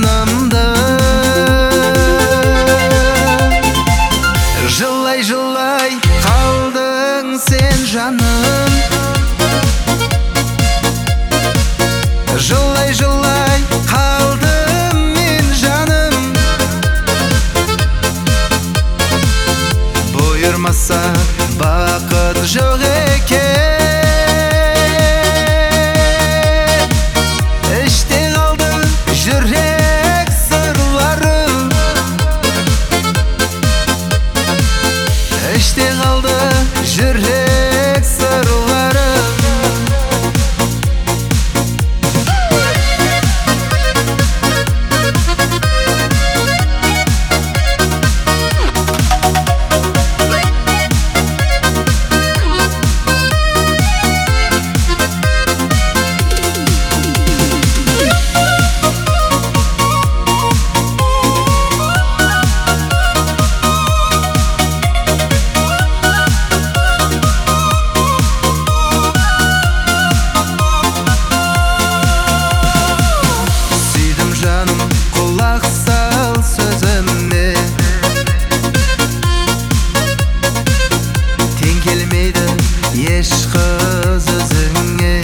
жанымды. Жылай жылай қалдың сен жаным, жылай жылай қалдым мен жаным. Бұйырмаса бақыт жоқ екен, іште қалды жүрек сырлары, іште қалды жүрек сырлары. Құлақ сал сөзіме, тең келмейді еш қыз өзіңе.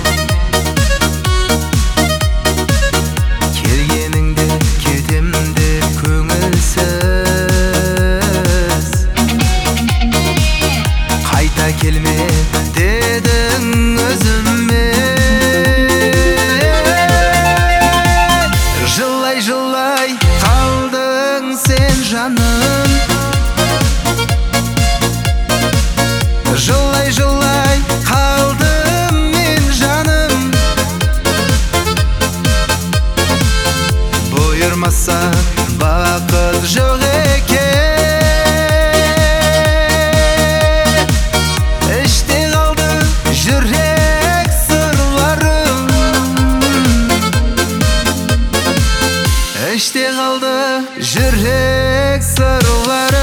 Келгеніңде кетем деп көңілсіз, қайта келме дедің өзіме. Жылай жылай қалдың сен жаным, жылай жылай қалдым мен жаным. Бұйырмаса бақыт жоқ екен, іште қалды жүрек сырлары, іште қалды жүрек сырлары.